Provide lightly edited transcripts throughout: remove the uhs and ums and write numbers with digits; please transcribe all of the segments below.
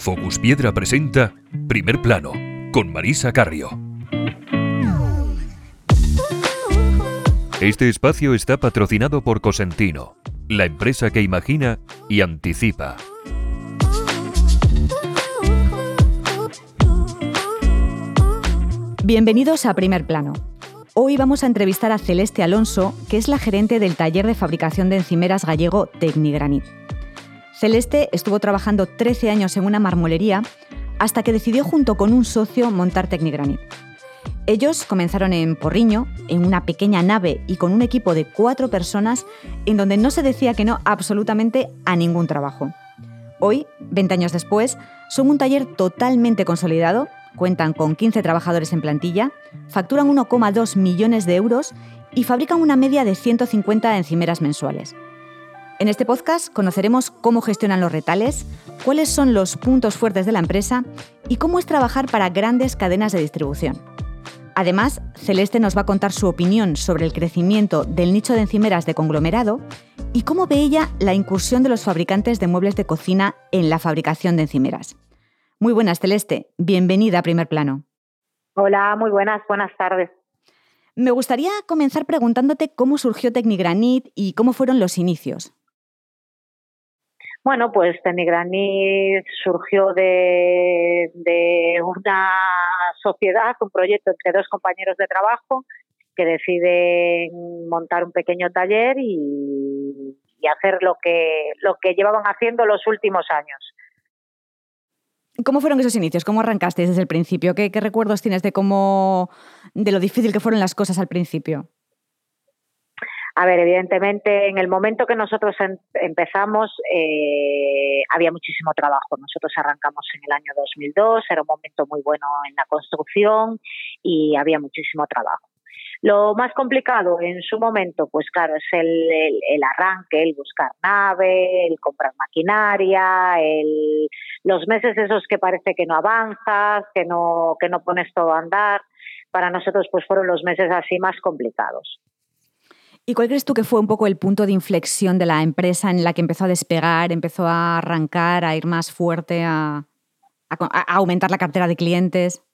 Focus Piedra presenta Primer Plano, con Marisa Carrio. Este espacio está patrocinado por Cosentino, la empresa que imagina y anticipa. Bienvenidos a Primer Plano. Hoy vamos a entrevistar a Celeste Alonso, que es la gerente del taller de fabricación de encimeras gallego Tecnigranit. Celeste estuvo trabajando 13 años en una marmolería hasta que decidió junto con un socio montar Tecnigranit. Ellos comenzaron en Porriño, en una pequeña nave y con un equipo de 4 personas en donde no se decía que no absolutamente a ningún trabajo. Hoy, 20 años después, son un taller totalmente consolidado, cuentan con 15 trabajadores en plantilla, facturan 1,2 millones de euros y fabrican una media de 150 encimeras mensuales. En este podcast conoceremos cómo gestionan los retales, cuáles son los puntos fuertes de la empresa y cómo es trabajar para grandes cadenas de distribución. Además, Celeste nos va a contar su opinión sobre el crecimiento del nicho de encimeras de conglomerado y cómo ve ella la incursión de los fabricantes de muebles de cocina en la fabricación de encimeras. Muy buenas, Celeste. Bienvenida a Primer Plano. Hola, muy buenas tardes. Me gustaría comenzar preguntándote cómo surgió Tecnigranit y cómo fueron los inicios. Bueno, pues Tecnigranit surgió de una sociedad, un proyecto entre 2 compañeros de trabajo que deciden montar un pequeño taller y hacer lo que llevaban haciendo los últimos años. ¿Cómo fueron esos inicios? ¿Cómo arrancaste desde el principio? ¿Qué recuerdos tienes de lo difícil que fueron las cosas al principio? A ver, evidentemente, en el momento que nosotros empezamos había muchísimo trabajo. Nosotros arrancamos en el año 2002, era un momento muy bueno en la construcción y había muchísimo trabajo. Lo más complicado en su momento, pues claro, es el arranque, el buscar nave, el comprar maquinaria, los meses esos que parece que no avanzas, que no pones todo a andar. Para nosotros pues fueron los meses así más complicados. ¿Y cuál crees tú que fue un poco el punto de inflexión de la empresa en la que empezó a despegar, empezó a arrancar, a ir más fuerte, a aumentar la cartera de clientes?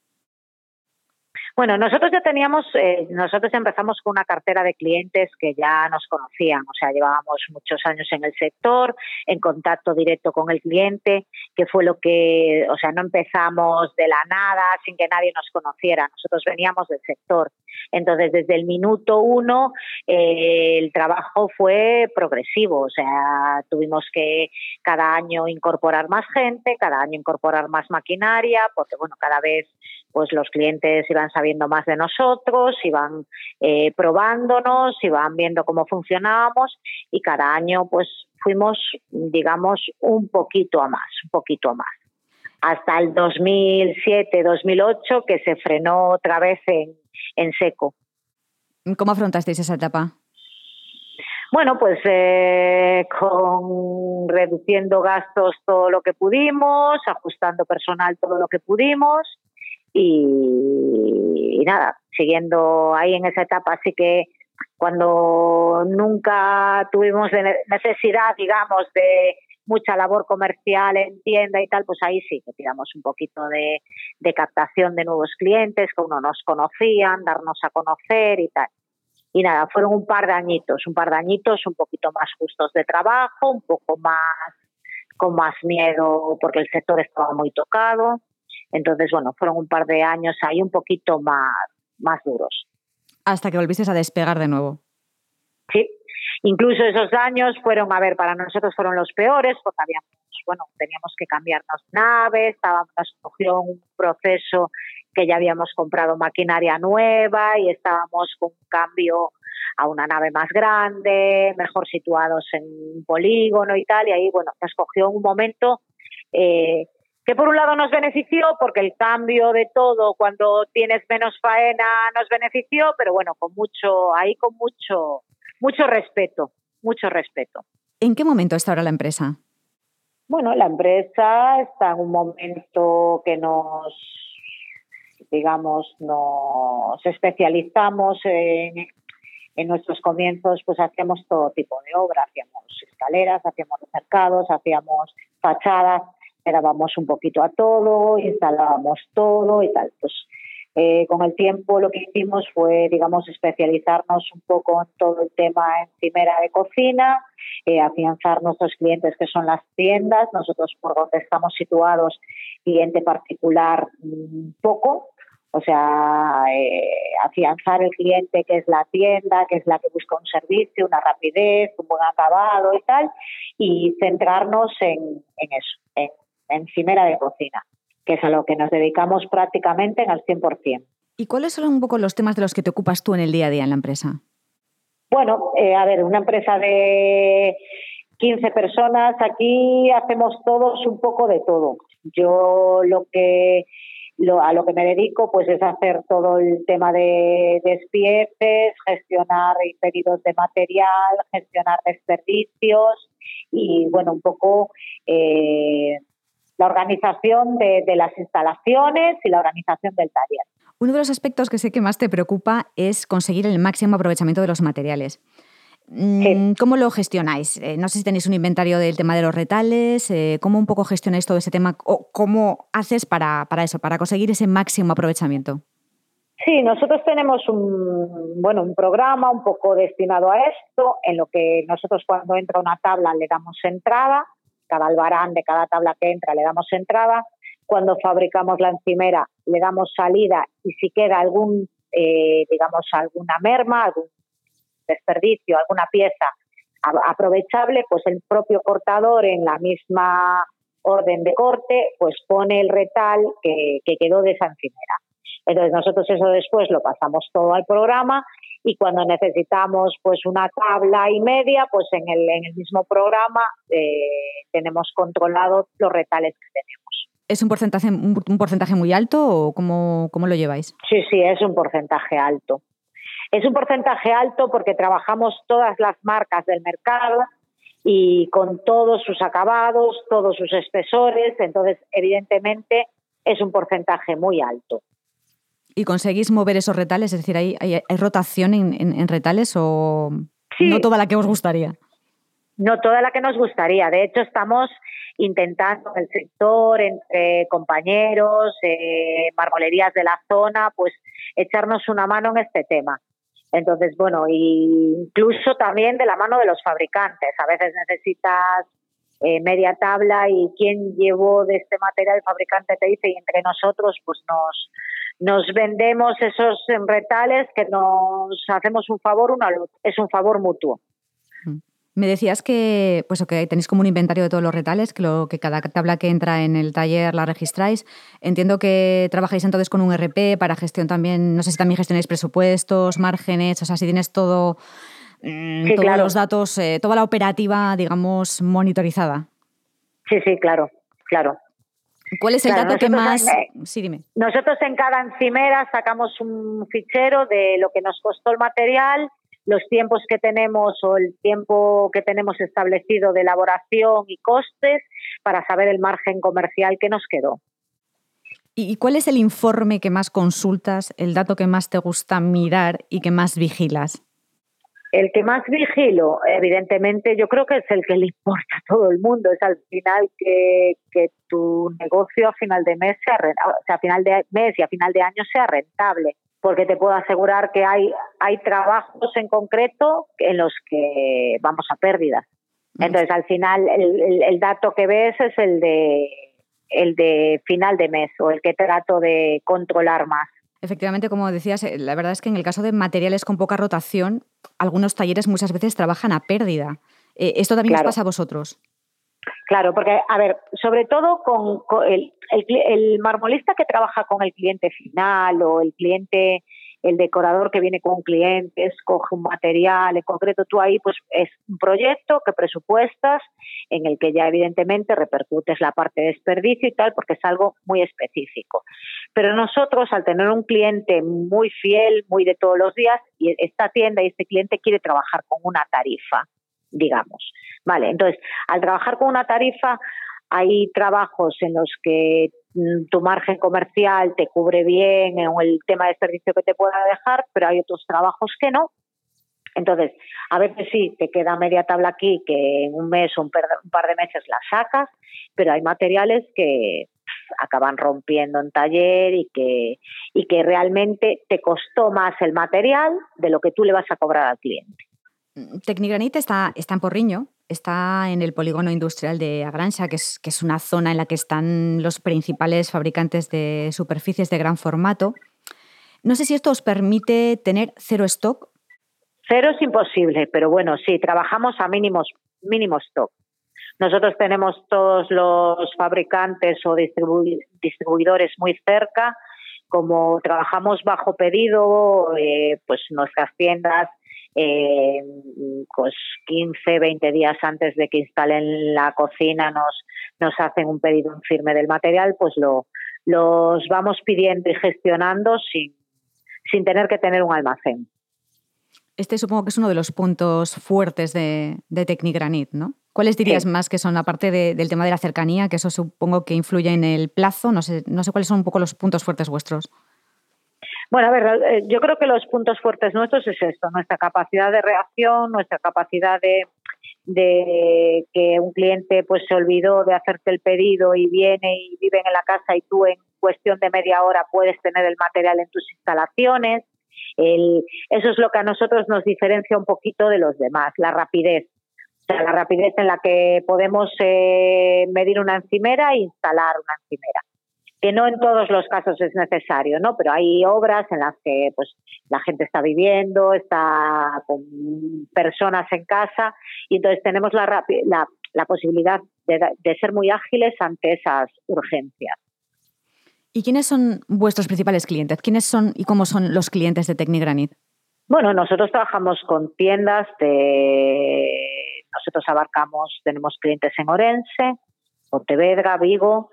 Bueno, nosotros empezamos con una cartera de clientes que ya nos conocían, o sea, llevábamos muchos años en el sector, en contacto directo con el cliente, que fue no empezamos de la nada sin que nadie nos conociera, nosotros veníamos del sector. Entonces, desde el minuto 1 el trabajo fue progresivo, o sea, tuvimos que cada año incorporar más gente, cada año incorporar más maquinaria, porque bueno, cada vez pues los clientes iban sabiendo más de nosotros, iban probándonos, iban viendo cómo funcionábamos y cada año pues fuimos, digamos, un poquito a más. Hasta el 2007-2008 que se frenó otra vez en seco. ¿Cómo afrontasteis esa etapa? Bueno, pues reduciendo gastos todo lo que pudimos, ajustando personal todo lo que pudimos y nada, siguiendo ahí en esa etapa. Así que cuando nunca tuvimos necesidad, digamos, de mucha labor comercial en tienda y tal, pues ahí sí que tiramos un poquito de captación de nuevos clientes que uno nos conocían, darnos a conocer y tal. Y nada, fueron un par de añitos, un poquito más justos de trabajo, un poco más con más miedo porque el sector estaba muy tocado. Entonces, bueno, fueron un par de años ahí un poquito más duros. Hasta que volvisteis a despegar de nuevo. Sí, incluso esos años para nosotros fueron los peores porque teníamos que cambiarnos naves, nos cogió un proceso que ya habíamos comprado maquinaria nueva y estábamos con un cambio a una nave más grande, mejor situados en un polígono y tal, y ahí, bueno, nos cogió un momento que por un lado nos benefició porque el cambio de todo cuando tienes menos faena nos benefició, pero bueno, con mucho respeto. ¿En qué momento está ahora la empresa? Bueno, la empresa está en un momento que nos especializamos en nuestros comienzos, pues hacíamos todo tipo de obra, hacíamos escaleras, hacíamos recercados, hacíamos fachadas. le dábamos un poquito a todo, instalábamos todo y tal. Pues con el tiempo lo que hicimos fue, digamos, especializarnos un poco en todo el tema encimera de cocina, afianzar nuestros clientes que son las tiendas. Nosotros, por donde estamos situados, cliente particular poco. O sea, afianzar el cliente que es la tienda, que es la que busca un servicio, una rapidez, un buen acabado y tal, y centrarnos en eso, en encimera de cocina, que es a lo que nos dedicamos prácticamente al 100%. ¿Y cuáles son un poco los temas de los que te ocupas tú en el día a día en la empresa? Bueno, a ver, una empresa de 15 personas, aquí hacemos todos un poco de todo. Yo a lo que me dedico pues es hacer todo el tema de despieces, gestionar pedidos de material, gestionar desperdicios y bueno, un poco la organización de las instalaciones y la organización del taller. Uno de los aspectos que sé que más te preocupa es conseguir el máximo aprovechamiento de los materiales. Sí. ¿Cómo lo gestionáis? No sé si tenéis un inventario del tema de los retales, ¿cómo un poco gestionáis todo ese tema? ¿O cómo haces para eso, para conseguir ese máximo aprovechamiento? Sí, nosotros tenemos un programa un poco destinado a esto, en lo que nosotros cuando entra una tabla le damos entrada, cada albarán de cada tabla que entra le damos entrada, cuando fabricamos la encimera le damos salida y si queda alguna merma, algún desperdicio, alguna pieza aprovechable, pues el propio cortador en la misma orden de corte pues pone el retal que quedó de esa encimera. Entonces nosotros eso después lo pasamos todo al programa y cuando necesitamos pues una tabla y media, pues en el mismo programa tenemos controlados los retales que tenemos. ¿Es un porcentaje muy alto o cómo lo lleváis? Sí, es un porcentaje alto. Es un porcentaje alto porque trabajamos todas las marcas del mercado y con todos sus acabados, todos sus espesores, entonces evidentemente es un porcentaje muy alto. ¿Y conseguís mover esos retales? Es decir, ¿hay rotación en retales o sí, no toda la que os gustaría? No toda la que nos gustaría. De hecho, estamos intentando en el sector, entre compañeros, marmolerías de la zona, pues echarnos una mano en este tema. Entonces, bueno, incluso también de la mano de los fabricantes. A veces necesitas media tabla y quién llevó de este material, el fabricante te dice, y entre nosotros pues nos vendemos esos retales que nos hacemos un favor uno al otro. Es un favor mutuo. Me decías que tenéis como un inventario de todos los retales, que cada tabla que entra en el taller la registráis. Entiendo que trabajáis entonces con un ERP para gestión también, no sé si también gestionáis presupuestos, márgenes, o sea, si tienes todos claro. Los datos, toda la operativa, digamos, monitorizada. Sí, claro. ¿Cuál es el dato que más...? Sí, dime. Nosotros en cada encimera sacamos un fichero de lo que nos costó el material, los tiempos que tenemos o el tiempo que tenemos establecido de elaboración y costes para saber el margen comercial que nos quedó. ¿Y cuál es el informe que más consultas, el dato que más te gusta mirar y que más vigilas? El que más vigilo, evidentemente, yo creo que es el que le importa a todo el mundo, es al final que tu negocio a final de mes a final de mes y a final de año sea rentable. Porque te puedo asegurar que hay trabajos en concreto en los que vamos a pérdidas. Entonces, al final, el dato que ves es el de final de mes o el que trato de controlar más. Efectivamente, como decías, la verdad es que en el caso de materiales con poca rotación, algunos talleres muchas veces trabajan a pérdida. ¿Esto también os pasa a vosotros? Claro, porque, a ver, sobre todo con el marmolista que trabaja con el cliente final o el decorador que viene con un cliente, escoge un material en concreto, tú ahí pues es un proyecto que presupuestas en el que ya evidentemente repercutes la parte de desperdicio y tal porque es algo muy específico. Pero nosotros al tener un cliente muy fiel, muy de todos los días, y esta tienda y este cliente quiere trabajar con una tarifa, digamos. Vale, entonces, al trabajar con una tarifa, hay trabajos en los que tu margen comercial te cubre bien en el tema de desperdicio que te pueda dejar, pero hay otros trabajos que no. Entonces, a veces sí, te queda media tabla aquí que en un mes o un par de meses la sacas, pero hay materiales que acaban rompiendo en taller y que realmente te costó más el material de lo que tú le vas a cobrar al cliente. Tecnigranit está en Porriño, está en el polígono industrial de Agranxa, que es una zona en la que están los principales fabricantes de superficies de gran formato. No sé si esto os permite tener cero stock. Cero es imposible, pero bueno, sí, trabajamos a mínimo stock. Nosotros tenemos todos los fabricantes o distribuidores muy cerca. Como trabajamos bajo pedido, pues nuestras tiendas, pues 15, 20 días antes de que instalen la cocina nos hacen un pedido en firme del material, pues los vamos pidiendo y gestionando sin tener que tener un almacén. Este supongo que es uno de los puntos fuertes de Tecnigranit, ¿no? ¿Cuáles dirías más que son, aparte del tema de la cercanía, que eso supongo que influye en el plazo? No sé cuáles son un poco los puntos fuertes vuestros. Bueno, a ver, yo creo que los puntos fuertes nuestros es esto, nuestra capacidad de reacción, nuestra capacidad de que un cliente pues se olvidó de hacerte el pedido y viene y vive en la casa y tú en cuestión de media hora puedes tener el material en tus instalaciones. Eso es lo que a nosotros nos diferencia un poquito de los demás, la rapidez. O sea, la rapidez en la que podemos medir una encimera e instalar una encimera. Que no en todos los casos es necesario, ¿no? Pero hay obras en las que pues la gente está viviendo, está con personas en casa y entonces tenemos la posibilidad de ser muy ágiles ante esas urgencias. ¿Y quiénes son vuestros principales clientes? ¿Quiénes son y cómo son los clientes de Tecnigranit? Bueno, nosotros trabajamos con tiendas nosotros tenemos clientes en Orense, Pontevedra, Vigo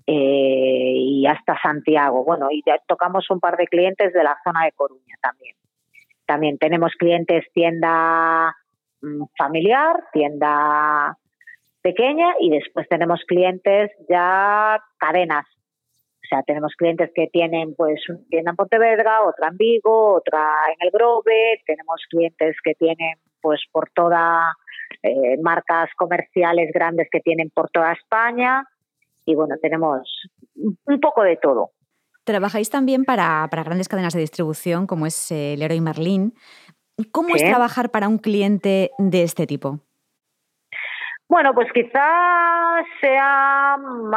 y hasta Santiago. Bueno, y ya tocamos un par de clientes de la zona de Coruña también. También tenemos clientes tienda familiar, tienda pequeña y después tenemos clientes ya cadenas. O sea, tenemos clientes que tienen pues una tienda en Pontevedra, otra en Vigo, otra en El Grove. Tenemos clientes que tienen pues por toda marcas comerciales grandes que tienen por toda España. Y bueno, tenemos un poco de todo. Trabajáis también para grandes cadenas de distribución como es Leroy Merlin. ¿Cómo es trabajar para un cliente de este tipo? Bueno, pues quizás sea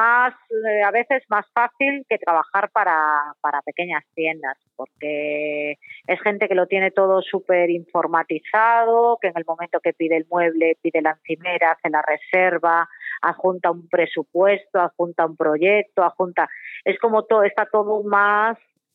a veces más fácil que trabajar para pequeñas tiendas, porque es gente que lo tiene todo súper informatizado, que en el momento que pide el mueble, pide la encimera, hace la reserva, adjunta un presupuesto, adjunta un proyecto, es como todo, está todo más,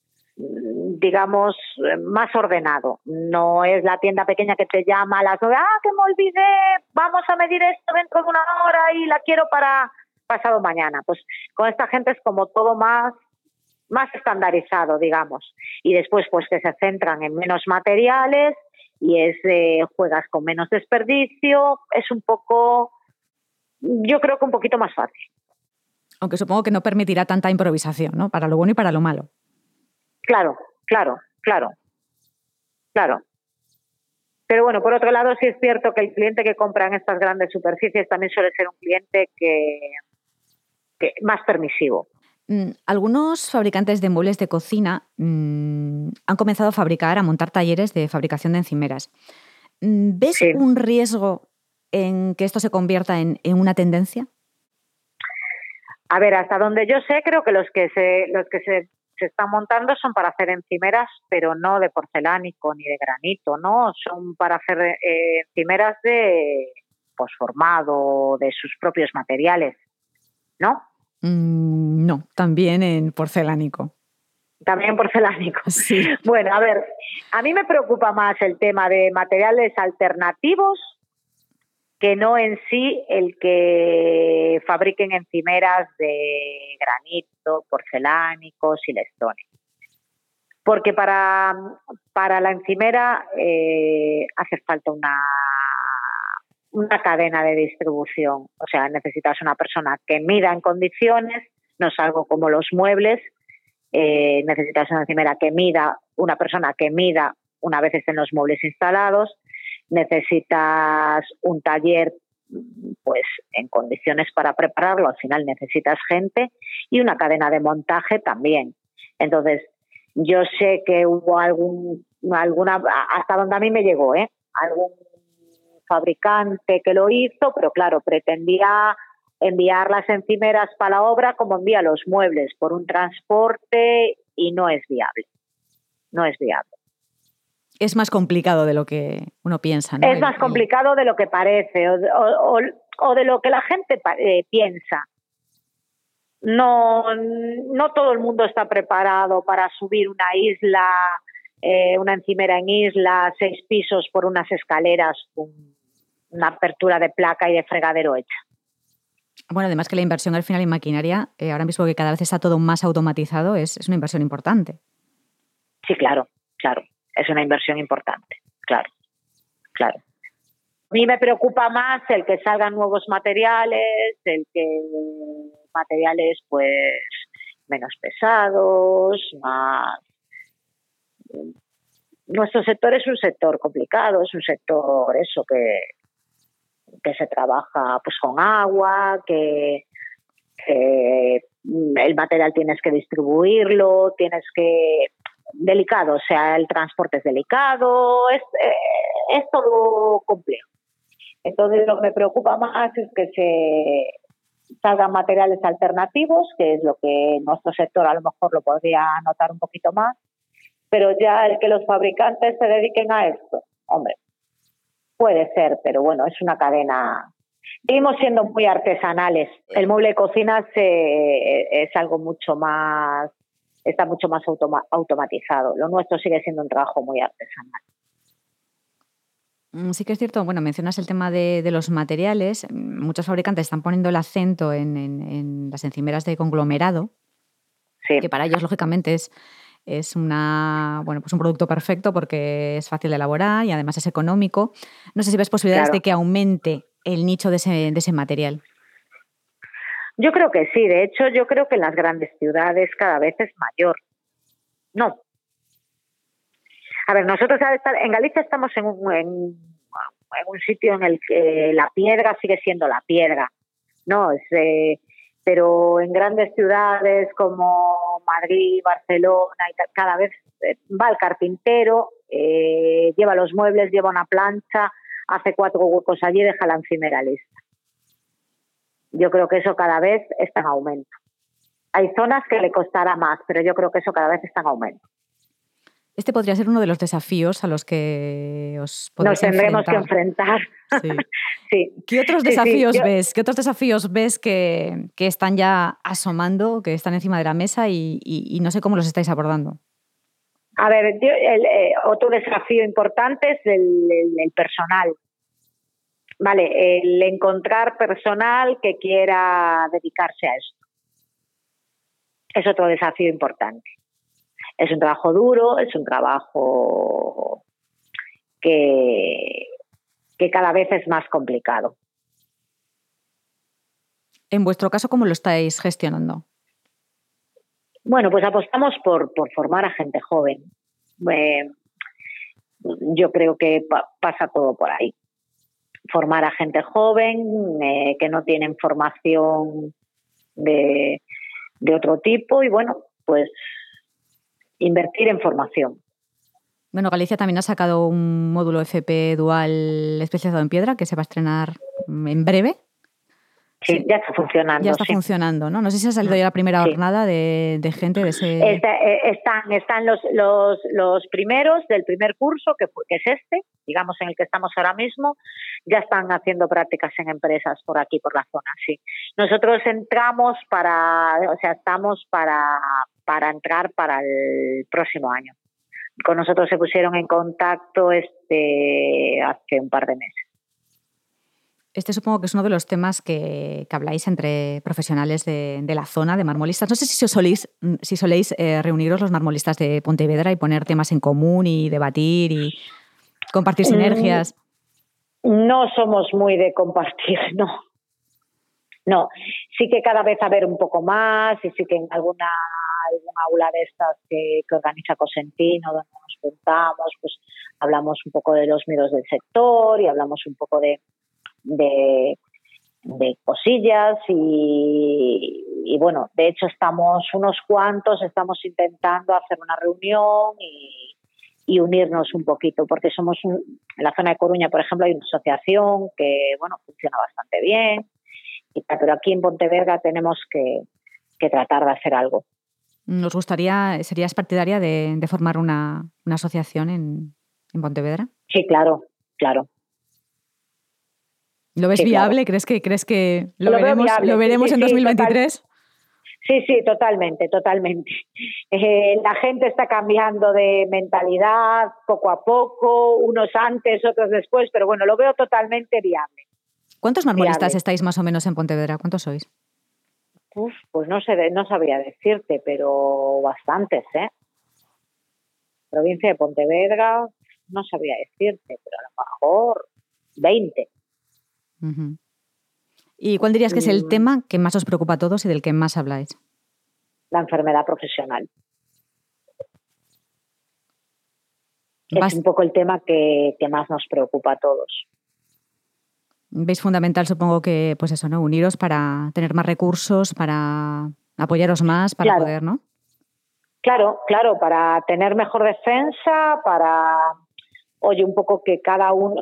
digamos, más ordenado. No es la tienda pequeña que te llama a las 9, que me olvidé, vamos a medir esto dentro de una hora y la quiero para pasado mañana. Pues con esta gente es como todo más estandarizado, digamos. Y después pues que se centran en menos materiales y juegas con menos desperdicio, es un poco, yo creo que un poquito más fácil. Aunque supongo que no permitirá tanta improvisación, ¿no? Para lo bueno y para lo malo. Claro. Pero bueno, por otro lado, sí es cierto que el cliente que compra en estas grandes superficies también suele ser un cliente que más permisivo. Algunos fabricantes de muebles de cocina han comenzado a montar talleres de fabricación de encimeras. ¿Ves un riesgo en que esto se convierta en una tendencia? A ver, hasta donde yo sé, creo que los que se están montando son para hacer encimeras, pero no de porcelánico ni de granito, ¿no? Son para hacer encimeras de posformado, de sus propios materiales, ¿no? No, también en porcelánico. También porcelánico. Sí. Bueno, a ver, a mí me preocupa más el tema de materiales alternativos que no en sí el que fabriquen encimeras de granito, porcelánico, silestone. Porque para la encimera hace falta una cadena de distribución. O sea, necesitas una persona que mida en condiciones, no es algo como los muebles. Necesitas una encimera una persona que mida una vez estén los muebles instalados. necesitas un taller pues en condiciones para prepararlo, al final necesitas gente y una cadena de montaje también. Entonces, yo sé que hubo alguna, hasta donde a mí me llegó, algún fabricante que lo hizo, pero claro, pretendía enviar las encimeras para la obra como envía los muebles, por un transporte, y no es viable. No es viable. Es más complicado de lo que uno piensa, ¿no? Es más complicado de lo que parece o de lo que la gente piensa. No todo el mundo está preparado para subir una isla, una encimera en isla, 6 pisos por unas escaleras con una apertura de placa y de fregadero hecha. Bueno, además que la inversión al final en maquinaria, ahora mismo que cada vez está todo más automatizado, es una inversión importante. Sí, claro. Es una inversión importante, claro. A mí me preocupa más el que salgan nuevos materiales, materiales pues menos pesados, más. Nuestro sector es un sector complicado, es un sector que se trabaja pues con agua, que el material tienes que distribuirlo, delicado, o sea, el transporte es delicado, es todo complejo. Entonces, lo que me preocupa más es que se salgan materiales alternativos, que es lo que nuestro sector a lo mejor lo podría notar un poquito más, pero ya el que los fabricantes se dediquen a esto, hombre, puede ser, pero bueno, es una cadena. Seguimos siendo muy artesanales. El mueble de cocina es algo mucho más, está mucho más automatizado. Lo nuestro sigue siendo un trabajo muy artesanal. Sí que es cierto, bueno, mencionas el tema de los materiales. Muchos fabricantes están poniendo el acento en las encimeras de conglomerado, sí, que para ellos, lógicamente, es un producto perfecto porque es fácil de elaborar y además es económico. No sé si ves posibilidades de que aumente el nicho de ese material. Yo creo que sí. De hecho, yo creo que en las grandes ciudades cada vez es mayor. No. A ver, nosotros en Galicia estamos en un sitio en el que la piedra sigue siendo la piedra, ¿no? Pero en grandes ciudades como Madrid, Barcelona y tal, cada vez va el carpintero, lleva los muebles, lleva una plancha, hace 4 huecos allí y deja la encimera lista. Yo creo que eso cada vez está en aumento. Hay zonas que le costará más, pero yo creo que eso cada vez está en aumento. Este podría ser uno de los desafíos a los que os podéis tendremos que enfrentar. Sí. Sí. ¿Qué otros desafíos ves? ¿Qué otros desafíos ves que están ya asomando, que están encima de la mesa y no sé cómo los estáis abordando? A ver, otro desafío importante es el personal. Vale, el encontrar personal que quiera dedicarse a esto. Es otro desafío importante. Es un trabajo duro, es un trabajo que cada vez es más complicado. En vuestro caso, ¿cómo lo estáis gestionando? Bueno, pues apostamos por formar a gente joven. Yo creo que pasa todo por ahí. Formar a gente joven que no tienen formación de otro tipo y bueno, pues invertir en formación. Bueno, Galicia también ha sacado un módulo FP dual especializado en piedra que se va a estrenar en breve. Sí, ya está funcionando. Ya está funcionando, ¿no? No sé si ha salido ya la primera jornada de gente de ese... Están los primeros del primer curso, que es digamos, en el que estamos ahora mismo, ya están haciendo prácticas en empresas por aquí, por la zona, sí. Nosotros estamos para entrar para el próximo año. Con nosotros se pusieron en contacto hace un par de meses. Este supongo que es uno de los temas que habláis entre profesionales de la zona, de marmolistas. No sé si soléis reuniros los marmolistas de Pontevedra y poner temas en común y debatir y compartir sinergias. No somos muy de compartir, no. No, sí que cada vez haber un poco más y sí que en alguna algún aula de estas que organiza Cosentino, donde nos juntamos, pues hablamos un poco de los miedos del sector y hablamos un poco de cosillas y bueno, de hecho estamos unos cuantos, estamos intentando hacer una reunión y unirnos un poquito, porque somos en la zona de Coruña, por ejemplo, hay una asociación que, bueno, funciona bastante bien, pero aquí en Pontevedra tenemos que tratar de hacer algo. ¿Serías partidaria de formar una asociación en Pontevedra? Sí, claro. ¿Lo ves viable? Claro. ¿Crees que lo veremos en 2023? Sí, totalmente. La gente está cambiando de mentalidad poco a poco, unos antes, otros después, pero bueno, lo veo totalmente viable. ¿Cuántos marmolistas estáis más o menos en Pontevedra? ¿Cuántos sois? Pues no sabría decirte, pero bastantes, ¿eh? Provincia de Pontevedra, no sabría decirte, pero a lo mejor 20. Uh-huh. ¿Y cuál dirías que es el tema que más os preocupa a todos y del que más habláis? La enfermedad profesional. Es un poco el tema que más nos preocupa a todos. ¿Veis fundamental, supongo que, pues eso, ¿no? Uniros para tener más recursos, para apoyaros más, para poder, ¿no? Claro, para tener mejor defensa, para, un poco que cada uno,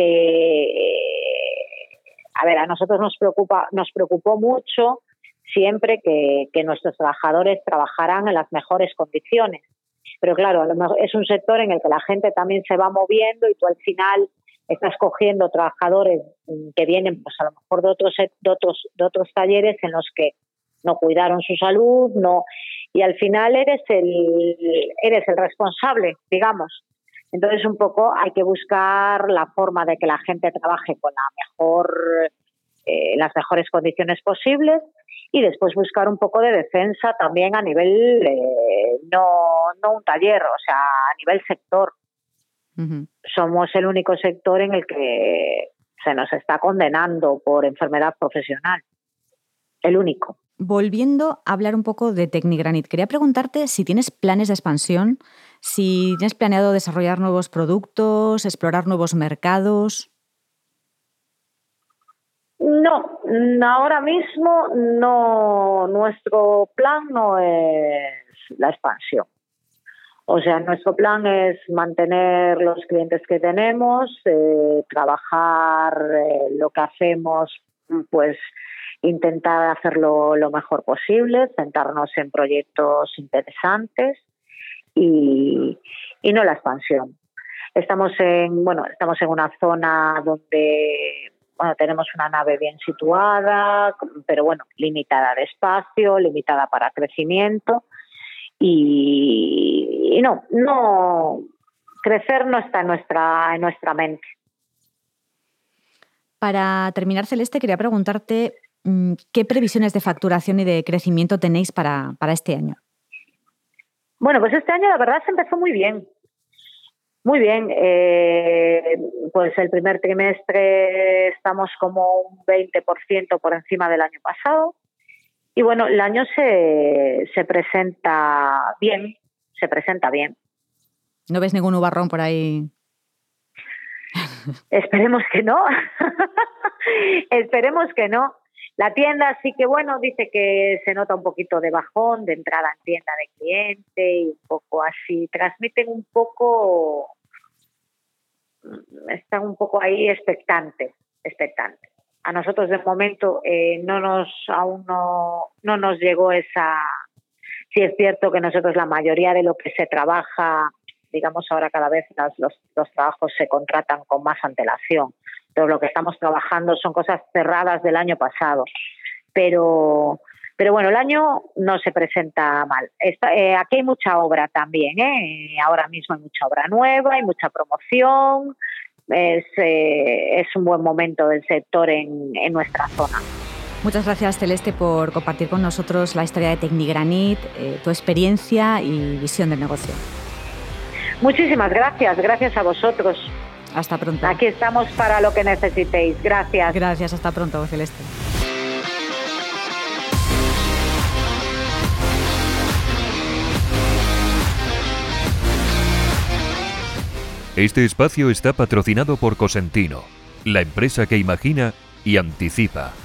a ver, a nosotros nos preocupó mucho siempre que nuestros trabajadores trabajaran en las mejores condiciones. Pero claro, a lo mejor es un sector en el que la gente también se va moviendo y tú al final estás cogiendo trabajadores que vienen, pues a lo mejor de otros talleres en los que no cuidaron su salud, y al final eres el responsable, digamos. Entonces un poco hay que buscar la forma de que la gente trabaje con las mejores condiciones posibles y después buscar un poco de defensa también a nivel, no un taller, o sea, a nivel sector. Uh-huh. Somos el único sector en el que se nos está condenando por enfermedad profesional. El único. Volviendo a hablar un poco de Tecnigranit, quería preguntarte si tienes planes de expansión, si tienes planeado desarrollar nuevos productos, explorar nuevos mercados. No, ahora mismo no. Nuestro plan no es la expansión. O sea, nuestro plan es mantener los clientes que tenemos, trabajar lo que hacemos, pues intentar hacerlo lo mejor posible, centrarnos en proyectos interesantes y no la expansión. Estamos en una zona donde tenemos una nave bien situada, pero limitada de espacio, limitada para crecimiento y no crecer no está en nuestra mente. Para terminar, Celeste, quería preguntarte ¿qué previsiones de facturación y de crecimiento tenéis para este año? Bueno, pues este año la verdad se empezó muy bien. Muy bien. Pues el primer trimestre estamos como un 20% por encima del año pasado. Y bueno, el año se presenta bien. ¿No ves ningún nubarrón por ahí? Esperemos que no. Esperemos que no. La tienda sí que, dice que se nota un poquito de bajón de entrada en tienda de cliente y un poco así. Transmiten un poco, están un poco ahí expectantes. A nosotros de momento aún no nos llegó esa. Sí es cierto que nosotros la mayoría de lo que se trabaja, digamos ahora cada vez los trabajos se contratan con más antelación. Entonces lo que estamos trabajando son cosas cerradas del año pasado. Pero bueno, el año no se presenta mal. Aquí hay mucha obra también, ahora mismo hay mucha obra nueva, hay mucha promoción. Es un buen momento del sector en nuestra zona. Muchas gracias, Celeste, por compartir con nosotros la historia de Tecnigranit, tu experiencia y visión del negocio. Muchísimas gracias a vosotros. Hasta pronto. Aquí estamos para lo que necesitéis. Gracias. Gracias, hasta pronto, Celeste. Este espacio está patrocinado por Cosentino, la empresa que imagina y anticipa.